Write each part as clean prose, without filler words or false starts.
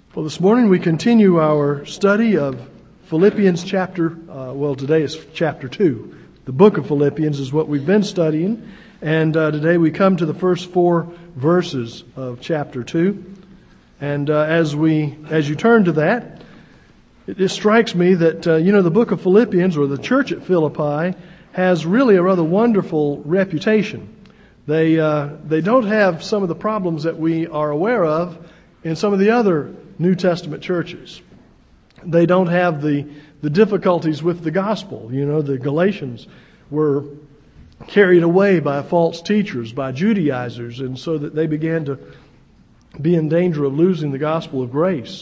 Well, this morning we continue our study of Philippians chapter, today is chapter 2. The book of Philippians is what we've been studying. And today we come to the first 4 verses of chapter 2. And as you turn to that, it just strikes me that, the book of Philippians, or the church at Philippi, has really a rather wonderful reputation. They don't have some of the problems that we are aware of in some of the other New Testament churches. They don't have the difficulties with the gospel. The Galatians were carried away by false teachers, by Judaizers, and so that they began to be in danger of losing the gospel of grace.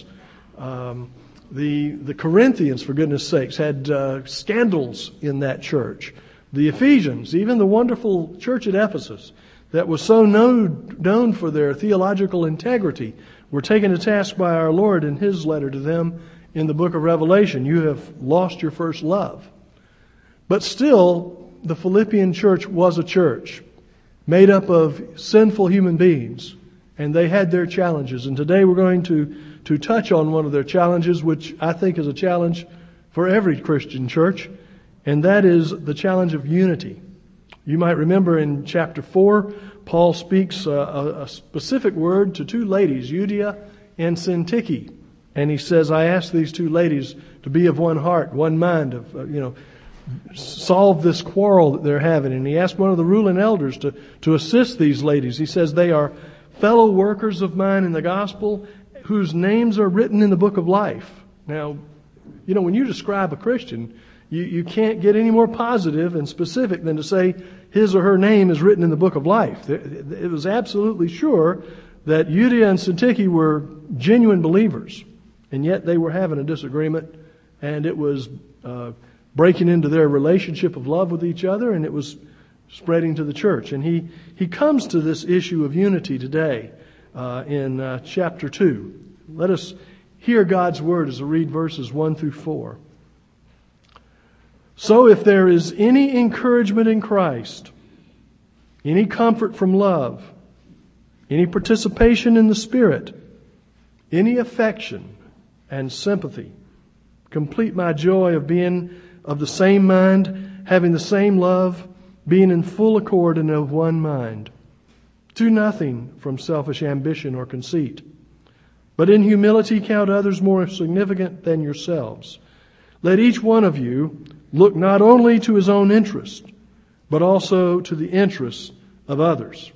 The Corinthians, for goodness sakes, had scandals in that church. The Ephesians, even the wonderful church at Ephesus, that was so known for their theological integrity, were taken to task by our Lord in His letter to them in the book of Revelation. You have lost your first love. But still, the Philippian church was a church made up of sinful human beings, and they had their challenges. And today we're going to touch on one of their challenges, which I think is a challenge for every Christian church, and that is the challenge of unity. You might remember in chapter 4, Paul speaks a specific word to 2 ladies, Euodia and Syntyche. And he says, I ask these 2 ladies to be of one heart, one mind, solve this quarrel that they're having. And he asked one of the ruling elders to assist these ladies. He says, they are fellow workers of mine in the gospel, whose names are written in the book of life. Now, when you describe a Christian, you can't get any more positive and specific than to say his or her name is written in the book of life. It was absolutely sure that Euodia and Syntyche were genuine believers, and yet they were having a disagreement, and it was breaking into their relationship of love with each other, and it was spreading to the church. And he comes to this issue of unity today in chapter 2. Let us hear God's word as I read verses 1 through 4. So if there is any encouragement in Christ, any comfort from love, any participation in the Spirit, any affection and sympathy, complete my joy of being of the same mind, having the same love, being in full accord and of one mind. Do nothing from selfish ambition or conceit, but in humility count others more significant than yourselves. Let each one of you look not only to his own interest, but also to the interests of others.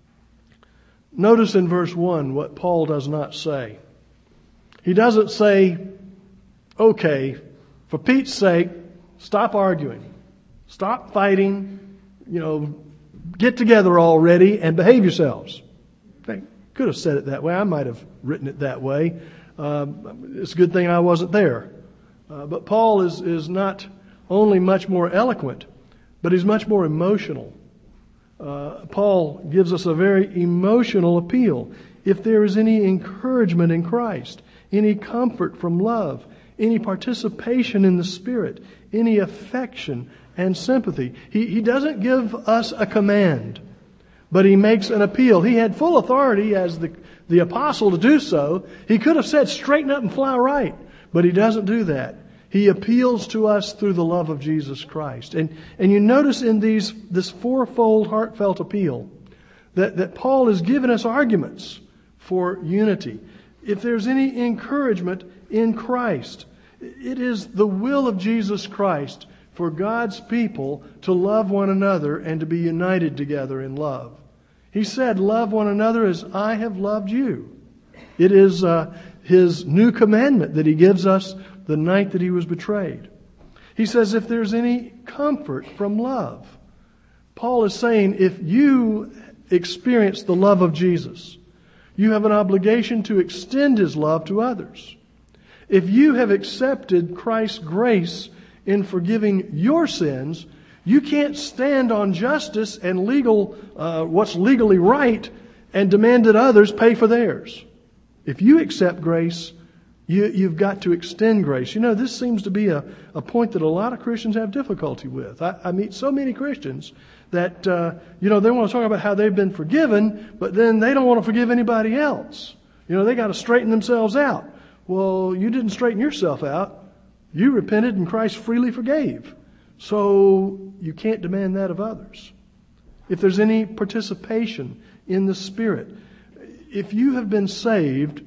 Notice in verse 1 what Paul does not say. He doesn't say, okay, for Pete's sake, stop arguing, stop fighting, get together already and behave yourselves. They could have said it that way. I might have written it that way. It's a good thing I wasn't there. But Paul is not only much more eloquent, but he's much more emotional. Paul gives us a very emotional appeal. If there is any encouragement in Christ, any comfort from love, any participation in the Spirit, any affection and sympathy. He doesn't give us a command, but he makes an appeal. He had full authority as the apostle to do so. He could have said, straighten up and fly right, but he doesn't do that. He appeals to us through the love of Jesus Christ. And you notice in this fourfold heartfelt appeal that Paul has given us arguments for unity. If there's any encouragement in Christ, it is the will of Jesus Christ for God's people to love one another and to be united together in love. He said, love one another as I have loved you. It is His new commandment that He gives us the night that He was betrayed. He says, if there's any comfort from love. Paul is saying, if you experience the love of Jesus, you have an obligation to extend His love to others. If you have accepted Christ's grace in forgiving your sins, you can't stand on justice and what's legally right and demand that others pay for theirs. If you accept grace, you've got to extend grace. This seems to be a point that a lot of Christians have difficulty with. I meet so many Christians that, they want to talk about how they've been forgiven, but then they don't want to forgive anybody else. They got to straighten themselves out. Well, you didn't straighten yourself out. You repented and Christ freely forgave. So you can't demand that of others. If there's any participation in the Spirit, if you have been saved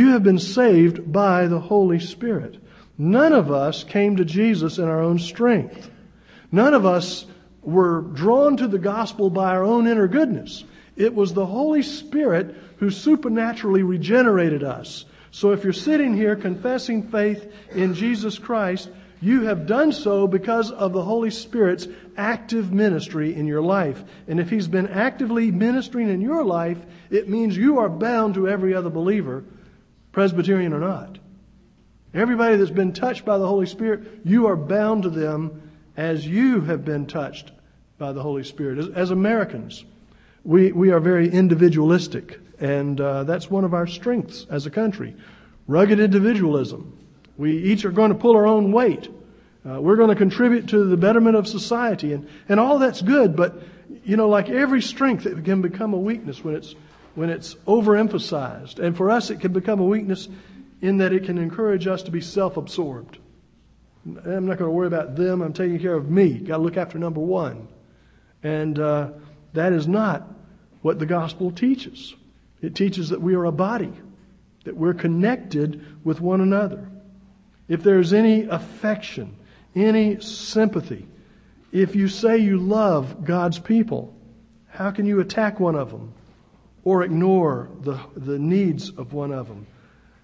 by the Holy Spirit. None of us came to Jesus in our own strength. None of us were drawn to the gospel by our own inner goodness. It was the Holy Spirit who supernaturally regenerated us. So if you're sitting here confessing faith in Jesus Christ, you have done so because of the Holy Spirit's active ministry in your life. And if He's been actively ministering in your life, it means you are bound to every other believer, Presbyterian or not. Everybody that's been touched by the Holy Spirit, you are bound to them as you have been touched by the Holy Spirit. As Americans, we are very individualistic, and that's one of our strengths as a country. Rugged individualism. We each are going to pull our own weight. We're going to contribute to the betterment of society, and all that's good. But like every strength, it can become a weakness when it's overemphasized. And for us, it can become a weakness in that it can encourage us to be self-absorbed. I'm not going to worry about them. I'm taking care of me. Got to look after number one. And that is not what the gospel teaches. It teaches that we are a body, that we're connected with one another. If there's any affection, any sympathy, if you say you love God's people, how can you attack one of them or ignore the needs of one of them?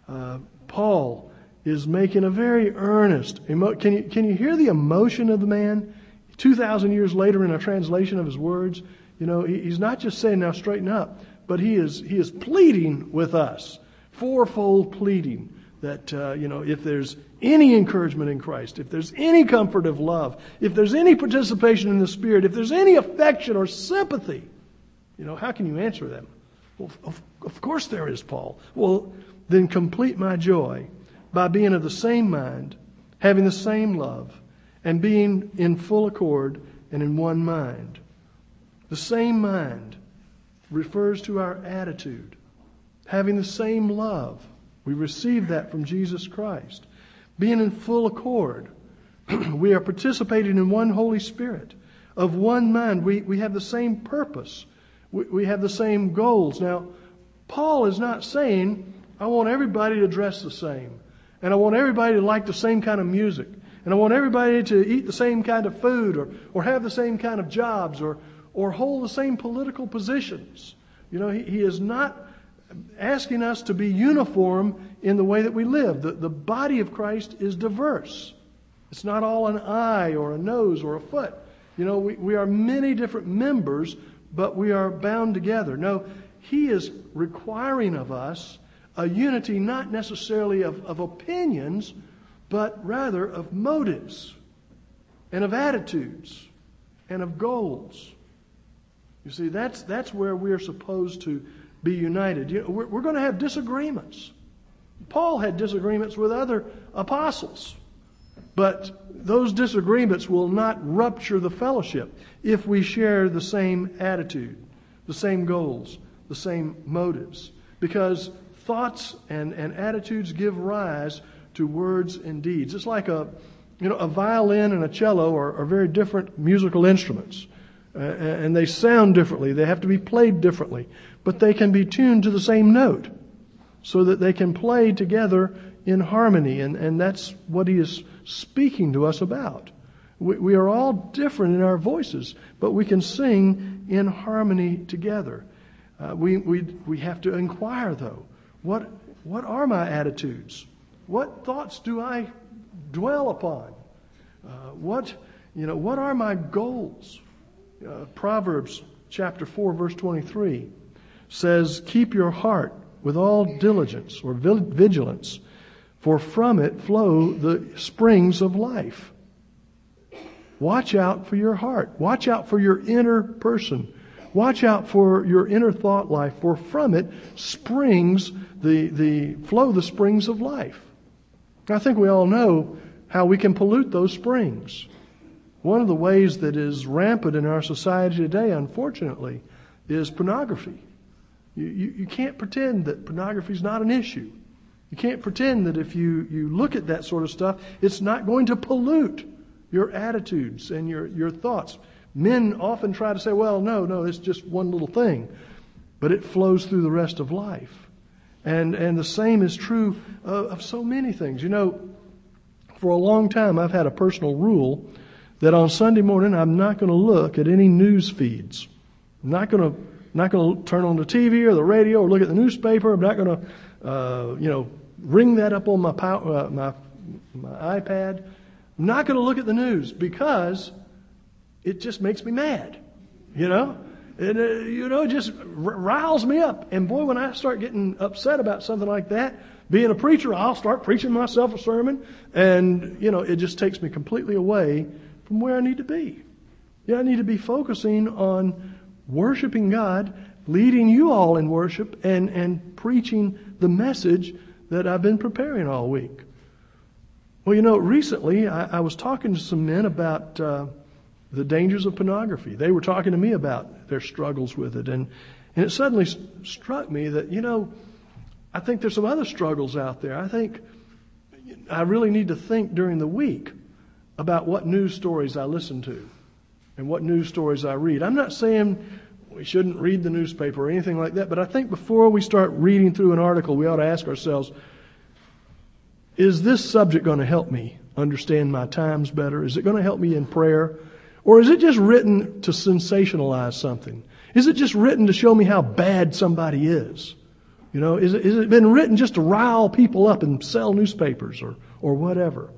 Paul is making a very earnest. Can you hear the emotion of the man? 2,000 years later, in a translation of his words, he's not just saying, "Now straighten up," but he is pleading with us, fourfold pleading that if there's any encouragement in Christ, if there's any comfort of love, if there's any participation in the Spirit, if there's any affection or sympathy, how can you answer them? Well, of course there is, Paul. Well, then complete my joy by being of the same mind, having the same love, and being in full accord and in one mind. The same mind refers to our attitude. Having the same love. We receive that from Jesus Christ. Being in full accord. We are participating in one Holy Spirit. Of one mind. We have the same purpose. We have the same goals. Now, Paul is not saying, I want everybody to dress the same. And I want everybody to like the same kind of music. And I want everybody to eat the same kind of food or have the same kind of jobs or hold the same political positions. He is not asking us to be uniform in the way that we live. The body of Christ is diverse. It's not all an eye or a nose or a foot. We are many different members, but we are bound together. No, He is requiring of us a unity not necessarily of opinions, but rather of motives and of attitudes and of goals. You see, that's where we're supposed to be united. We're going to have disagreements. Paul had disagreements with other apostles, but those disagreements will not rupture the fellowship if we share the same attitude, the same goals, the same motives. Because thoughts and attitudes give rise to words and deeds. It's like a violin and a cello are very different musical instruments. And they sound differently. They have to be played differently. But they can be tuned to the same note so that they can play together in harmony. And that's what he is speaking to us about. We are all different in our voices, but we can sing in harmony together. We have to inquire, though. What are my attitudes? What thoughts do I dwell upon? What are my goals? Proverbs chapter 4, verse 23 says, "Keep your heart with all diligence," or vigilance, "for from it flow the springs of life." Watch out for your heart. Watch out for your inner person. Watch out for your inner thought life, for from it springs flow the springs of life. I think we all know how we can pollute those springs. One of the ways that is rampant in our society today, unfortunately, is pornography. You can't pretend that pornography is not an issue. You can't pretend that if you look at that sort of stuff, it's not going to pollute your attitudes and your thoughts. Men often try to say, well, no, it's just one little thing. But it flows through the rest of life. And the same is true of so many things. You know, for a long time I've had a personal rule that on Sunday morning I'm not going to look at any news feeds. I'm not going to turn on the TV or the radio or look at the newspaper. I'm not going to, ring that up on my iPad. I'm not going to look at the news because it just makes me mad, And, it just riles me up. And boy, when I start getting upset about something like that, being a preacher, I'll start preaching myself a sermon. And, it just takes me completely away from where I need to be. I need to be focusing on worshiping God, leading you all in worship, and preaching the message that I've been preparing all week. Well, recently I was talking to some men about the dangers of pornography. They were talking to me about their struggles with it. And it suddenly struck me that, I think there's some other struggles out there. I think I really need to think during the week about what news stories I listen to and what news stories I read. I'm not saying we shouldn't read the newspaper or anything like that, but I think before we start reading through an article, we ought to ask ourselves, is this subject going to help me understand my times better? Is it going to help me in prayer? Or is it just written to sensationalize something? Is it just written to show me how bad somebody is? Is it been written just to rile people up and sell newspapers or whatever?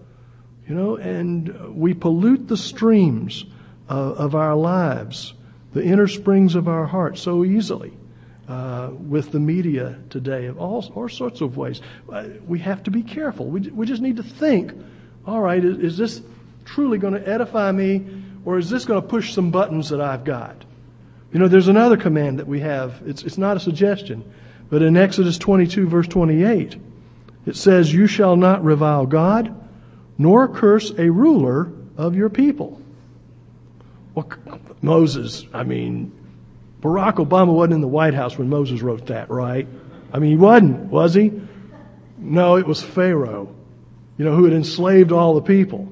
And we pollute the streams of our lives, the inner springs of our hearts so easily with the media today of all sorts of ways. We have to be careful. We just need to think, all right, is this truly going to edify me, or is this going to push some buttons that I've got? There's another command that we have. It's not a suggestion, but in Exodus 22 verse 28, it says, "You shall not revile God, nor curse a ruler of your people." Well, Moses, Barack Obama wasn't in the White House when Moses wrote that, right? He wasn't, was he? No, it was Pharaoh, who had enslaved all the people,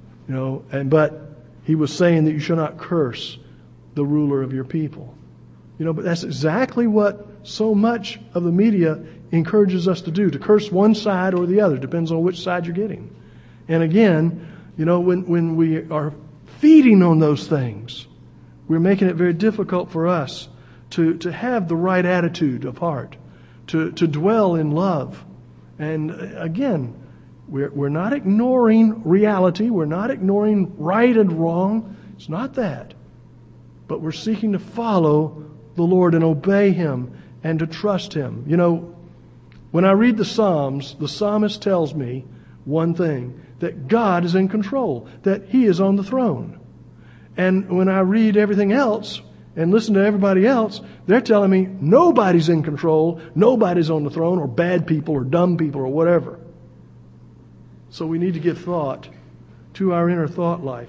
but he was saying that you shall not curse the ruler of your people. But that's exactly what so much of the media encourages us to do, to curse one side or the other. Depends on which side you're getting. And again, when we are feeding on those things, we're making it very difficult for us to have the right attitude of heart, to dwell in love. And again, we're not ignoring reality. We're not ignoring right and wrong. It's not that. But we're seeking to follow the Lord and obey Him and to trust Him. When I read the Psalms, the psalmist tells me one thing, that God is in control, that He is on the throne. And when I read everything else and listen to everybody else, they're telling me nobody's in control, nobody's on the throne, or bad people or dumb people or whatever. So we need to give thought to our inner thought life.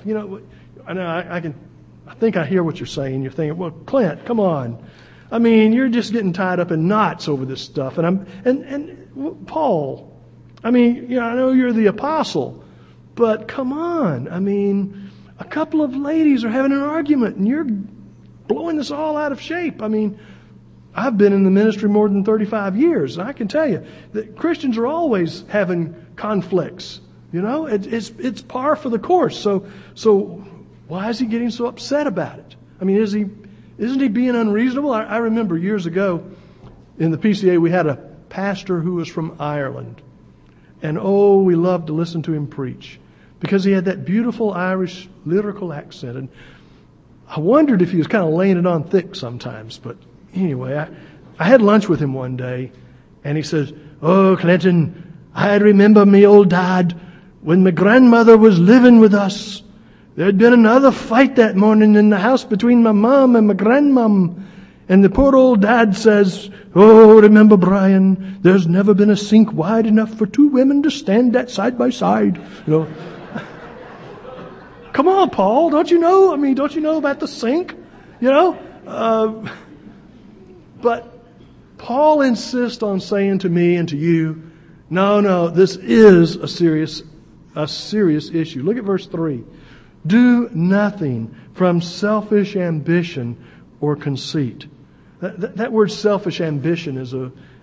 I think I hear what you're saying. You're thinking, well, Clint, come on. You're just getting tied up in knots over this stuff. And Paul, I know you're the apostle, but come on. A couple of ladies are having an argument and you're blowing this all out of shape. I've been in the ministry more than 35 years, and I can tell you that Christians are always having conflicts. It's par for the course. So why is he getting so upset about it? Isn't he being unreasonable? I remember years ago in the PCA we had a pastor who was from Ireland. And we loved to listen to him preach because he had that beautiful Irish lyrical accent. And I wondered if he was kind of laying it on thick sometimes. But anyway, I had lunch with him one day and he says, "Oh, Clinton, I remember me old dad when my grandmother was living with us. There'd been another fight that morning in the house between my mom and my grandmom. And the poor old dad says, 'Oh, remember, Brian, there's never been a sink wide enough for two women to stand at side by side.'" Come on, Paul, don't you know? Don't you know about the sink? But Paul insists on saying to me and to you, No, this is a serious issue. Look at verse 3. Do nothing from selfish ambition or conceit. That word selfish ambition is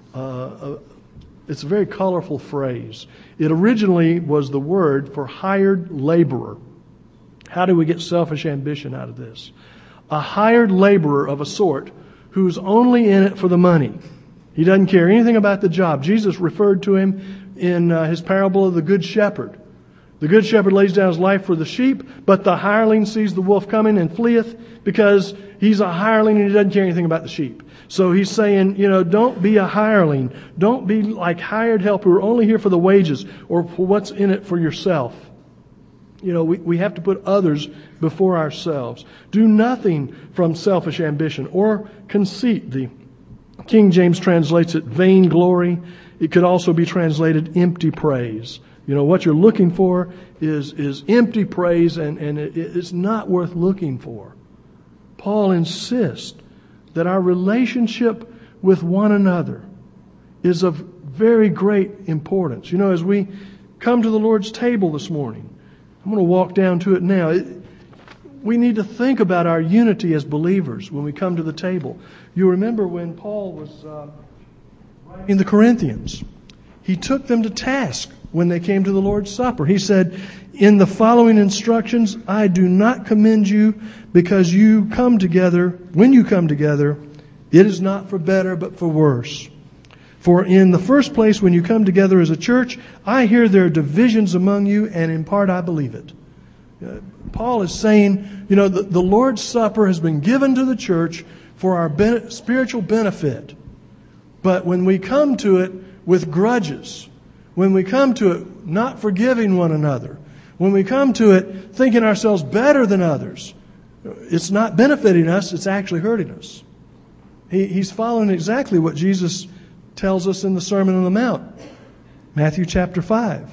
it's a very colorful phrase. It originally was the word for hired laborer. How do we get selfish ambition out of this? A hired laborer of a sort who's only in it for the money. He doesn't care anything about the job. Jesus referred to him in his parable of the Good Shepherd. The Good Shepherd lays down his life for the sheep, but the hireling sees the wolf coming and fleeth because he's a hireling and he doesn't care anything about the sheep. So he's saying, don't be a hireling. Don't be like hired help who are only here for the wages or for what's in it for yourself. We have to put others before ourselves. Do nothing from selfish ambition or conceit. The King James translates it vainglory. It could also be translated empty praise. What you're looking for is empty praise, and it's not worth looking for. Paul insists that our relationship with one another is of very great importance. As we come to the Lord's table this morning, I'm going to walk down to it now. We need to think about our unity as believers when we come to the table. You remember when Paul was writing the Corinthians, he took them to task when they came to the Lord's Supper. He said, in the following instructions, I do not commend you because when you come together, it is not for better but for worse. For in the first place, when you come together as a church, I hear there are divisions among you, and in part I believe it. Paul is saying, the Lord's Supper has been given to the church for our spiritual benefit. But when we come to it with grudges, when we come to it not forgiving one another, when we come to it thinking ourselves better than others, it's not benefiting us, it's actually hurting us. He's following exactly what Jesus tells us in the Sermon on the Mount, Matthew chapter 5.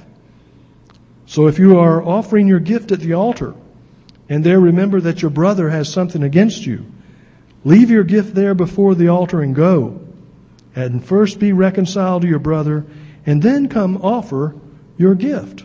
So if you are offering your gift at the altar, and there remember that your brother has something against you, leave your gift there before the altar and go, and first be reconciled to your brother, and then come offer your gift.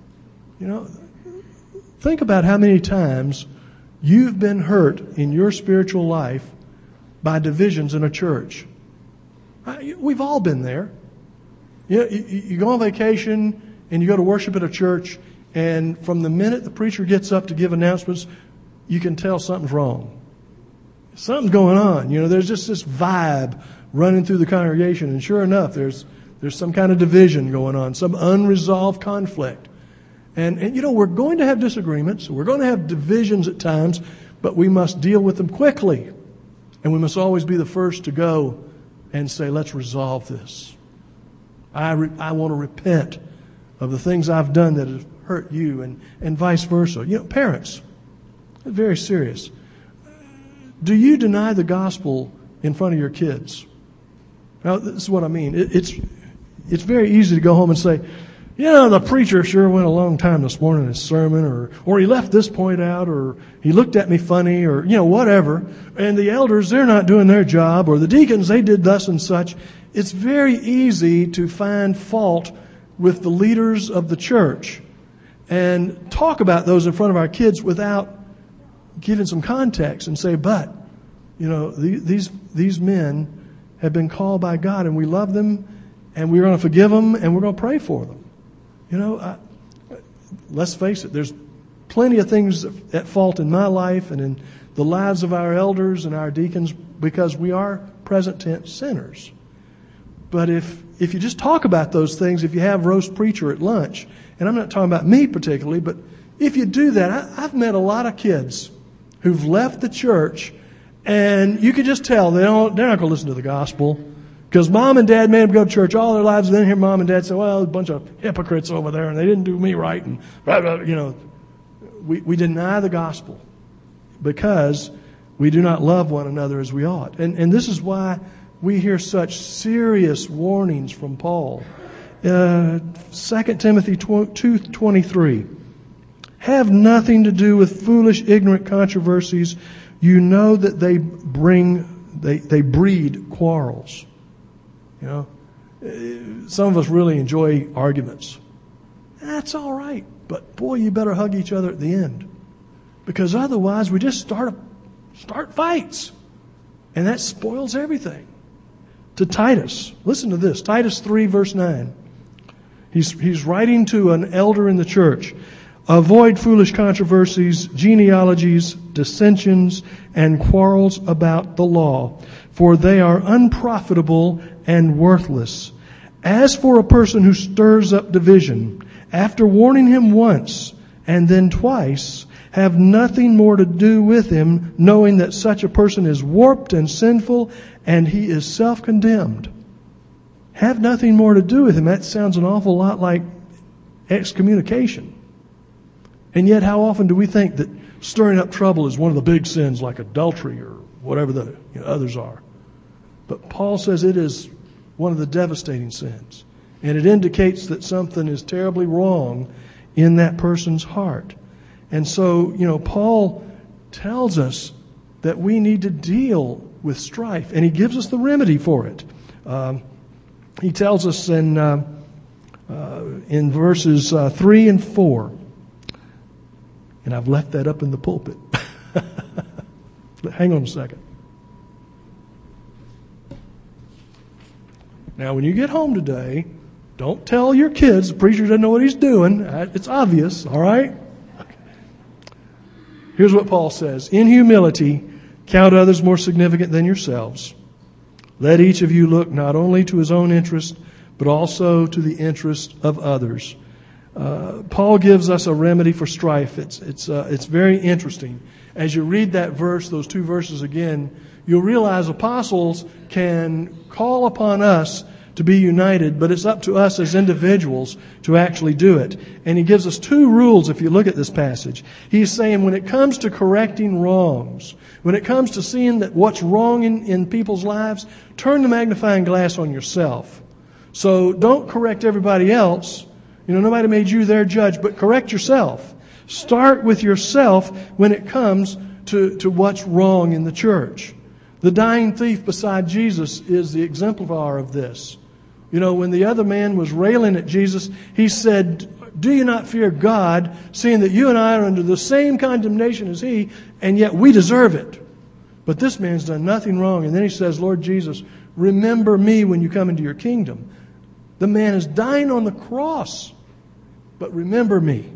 Think about how many times you've been hurt in your spiritual life by divisions in a church. We've all been there. You go on vacation and you go to worship at a church, and from the minute the preacher gets up to give announcements, you can tell something's wrong. Something's going on. There's just this vibe running through the congregation, and sure enough, there's some kind of division going on, some unresolved conflict. And we're going to have disagreements, we're going to have divisions at times, but we must deal with them quickly. And we must always be the first to go and say, let's resolve this. I want to repent of the things I've done that have hurt you, and vice versa. Parents, very serious. Do you deny the gospel in front of your kids? Now, this is what I mean. It's very easy to go home and say, the preacher sure went a long time this morning in his sermon, or he left this point out, or he looked at me funny, or, whatever. And the elders, they're not doing their job, or the deacons, they did thus and such. It's very easy to find fault with the leaders of the church and talk about those in front of our kids without giving some context and say, but, these men have been called by God, and we love them, and we're going to forgive them, and we're going to pray for them. Let's face it, there's plenty of things at fault in my life and in the lives of our elders and our deacons because we are present tense sinners. But if you just talk about those things, if you have roast preacher at lunch, and I'm not talking about me particularly, but if you do that, I've met a lot of kids who've left the church, and you could just tell they're not going to listen to the gospel. Because mom and dad made them go to church all their lives, and then hear mom and dad say, well, a bunch of hypocrites over there, and they didn't do me right, and blah, blah, We deny the gospel because we do not love one another as we ought. And this is why we hear such serious warnings from Paul. 2 Timothy 2:23. Have nothing to do with foolish, ignorant controversies. You know that they breed quarrels. some of us really enjoy arguments. That's all right. But boy, you better hug each other at the end. Because otherwise we just start fights. And that spoils everything. To Titus, listen to this. Titus 3 verse 9. He's writing to an elder in the church. Avoid foolish controversies, genealogies, dissensions, and quarrels about the law, for they are unprofitable and worthless. As for a person who stirs up division, after warning him once and then twice, have nothing more to do with him, knowing that such a person is warped and sinful, and he is self-condemned. Have nothing more to do with him. That sounds an awful lot like excommunication. And yet, how often do we think that stirring up trouble is one of the big sins, like adultery or whatever the others are? But Paul says it is one of the devastating sins. And it indicates that something is terribly wrong in that person's heart. And so, Paul tells us that we need to deal with strife, and he gives us the remedy for it. He tells us in verses 3 and 4, and I've left that up in the pulpit. Hang on a second. Now, when you get home today, don't tell your kids the preacher doesn't know what he's doing. It's obvious, all right? Here's what Paul says. In humility, count others more significant than yourselves. Let each of you look not only to his own interest, but also to the interest of others. Paul gives us a remedy for strife. It's very interesting. As you read that verse, those two verses again, you'll realize apostles can call upon us to be united, but it's up to us as individuals to actually do it. And he gives us two rules if you look at this passage. He's saying when it comes to correcting wrongs, when it comes to seeing that what's wrong in people's lives, turn the magnifying glass on yourself. So don't correct everybody else. Nobody made you their judge, but correct yourself. Start with yourself when it comes to what's wrong in the church. The dying thief beside Jesus is the exemplar of this. When the other man was railing at Jesus, he said, do you not fear God, seeing that you and I are under the same condemnation as he, and yet we deserve it? But this man's done nothing wrong. And then he says, Lord Jesus, remember me when you come into your kingdom. The man is dying on the cross, but remember me.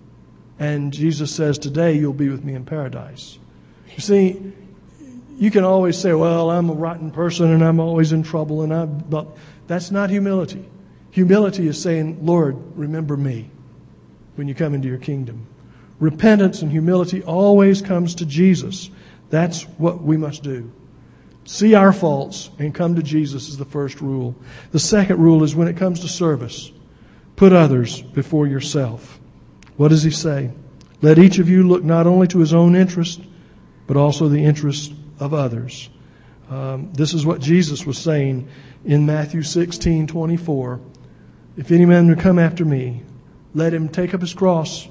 And Jesus says, today you'll be with me in paradise. You see, you can always say, well, I'm a rotten person and I'm always in trouble. But that's not humility. Humility is saying, Lord, remember me when you come into your kingdom. Repentance and humility always comes to Jesus. That's what we must do. See our faults and come to Jesus is the first rule. The second rule is when it comes to service, put others before yourself. What does he say? Let each of you look not only to his own interest, but also the interest of others. This is what Jesus was saying in Matthew 16:24. If any man would come after me, let him take up his cross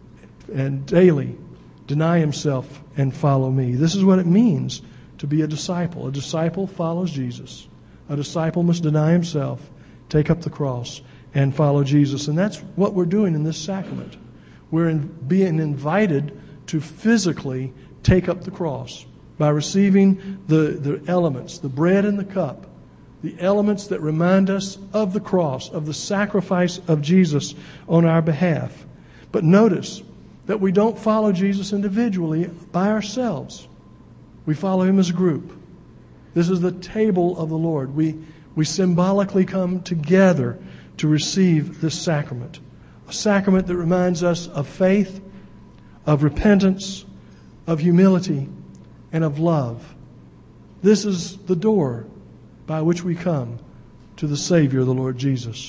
and daily deny himself and follow me. This is what it means to be a disciple. A disciple follows Jesus. A disciple must deny himself, take up the cross, and follow Jesus. And that's what we're doing in this sacrament. We're being invited to physically take up the cross by receiving the elements, the bread and the cup, the elements that remind us of the cross, of the sacrifice of Jesus on our behalf. But notice that we don't follow Jesus individually by ourselves. We follow him as a group. This is the table of the Lord. We symbolically come together to receive this sacrament. A sacrament that reminds us of faith, of repentance, of humility, and of love. This is the door by which we come to the Savior, the Lord Jesus.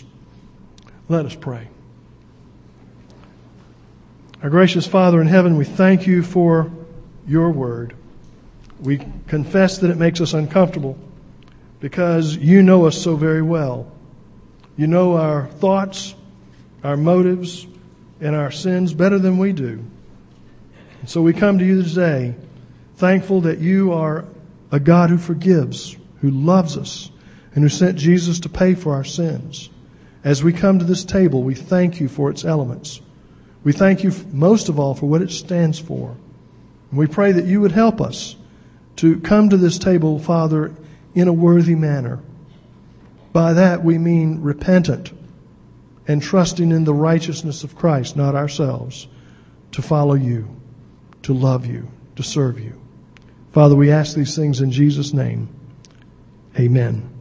Let us pray. Our gracious Father in heaven, we thank you for your word. We confess that it makes us uncomfortable because you know us so very well. You know our thoughts, our motives, and our sins better than we do. And so we come to you today thankful that you are a God who forgives, who loves us, and who sent Jesus to pay for our sins. As we come to this table, we thank you for its elements. We thank you most of all for what it stands for. And we pray that you would help us to come to this table, Father, in a worthy manner. By that we mean repentant and trusting in the righteousness of Christ, not ourselves, to follow you, to love you, to serve you. Father, we ask these things in Jesus' name. Amen.